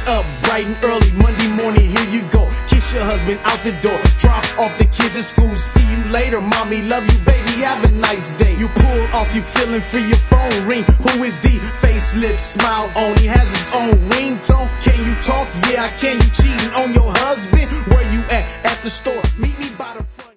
up bright and early Monday morning, here you go. Kiss your husband out the door, drop off the kids at school. See you later, mommy, love you, baby, have a nice day. You pull off, you feeling free, your phone ring. Who is the facelift smile on? He has his own ringtone. Can you talk? Yeah, I can. You cheating on your husband? Where you at the store? Meet me by the